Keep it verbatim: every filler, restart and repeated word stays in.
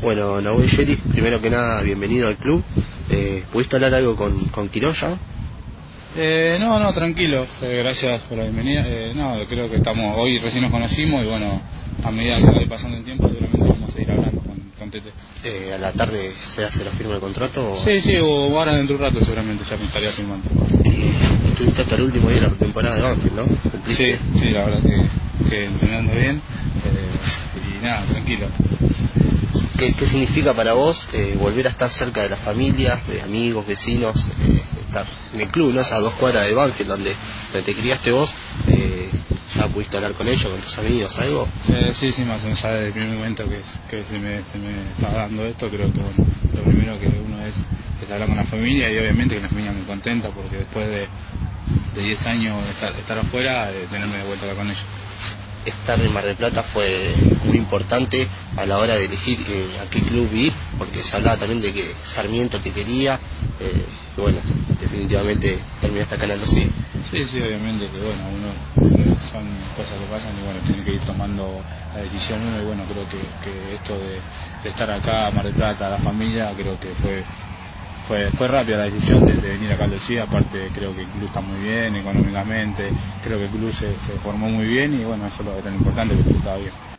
Bueno, Nahuel Yeris, primero que nada, bienvenido al club. Eh, ¿Pudiste hablar algo con, con Quiroga? Eh, no, no, tranquilo, eh, gracias por la bienvenida. Eh, no, creo que estamos, hoy recién nos conocimos y bueno, a medida que vaya pasando el tiempo seguramente vamos a ir hablando con, con Tete. Eh, ¿A la tarde se hace la firma del contrato? O... Sí, sí, o ahora dentro de un rato seguramente ya me estaría firmando. Y estuviste hasta el último día de la temporada de Banfield, ¿no? Sí, sí, la verdad que, que entrenando bien eh, y nada, tranquilo. ¿Qué, ¿Qué significa para vos eh, volver a estar cerca de la familia, de amigos, vecinos, eh, estar en el club, ¿no? Esas dos cuadras de Banfield donde, donde te criaste vos? Eh, ¿Ya pudiste hablar con ellos, con tus amigos, algo? Eh, sí, sí, más o menos ya desde el primer momento que, que se, me, se me está dando esto, creo que bueno, lo primero que uno es, es hablar con la familia y obviamente que la familia muy contenta porque después de de diez años de estar, estar afuera, de tenerme de vuelta acá con ellos. Estar en Mar del Plata fue muy importante a la hora de elegir eh, a qué club ir, porque se hablaba también de que Sarmiento te quería, eh, y bueno, definitivamente terminaste acá en Aldo Civi. Sí, sí, obviamente que bueno, uno eh, son cosas que pasan y bueno, tiene que ir tomando la decisión uno y bueno, creo que, que esto de, de estar acá, Mar del Plata, la familia, creo que fue Fue, fue rápida la decisión de, de venir acá al Decía, aparte creo que el club está muy bien económicamente, creo que el club se, se formó muy bien y bueno, eso es lo que tan importante, que el club estaba bien.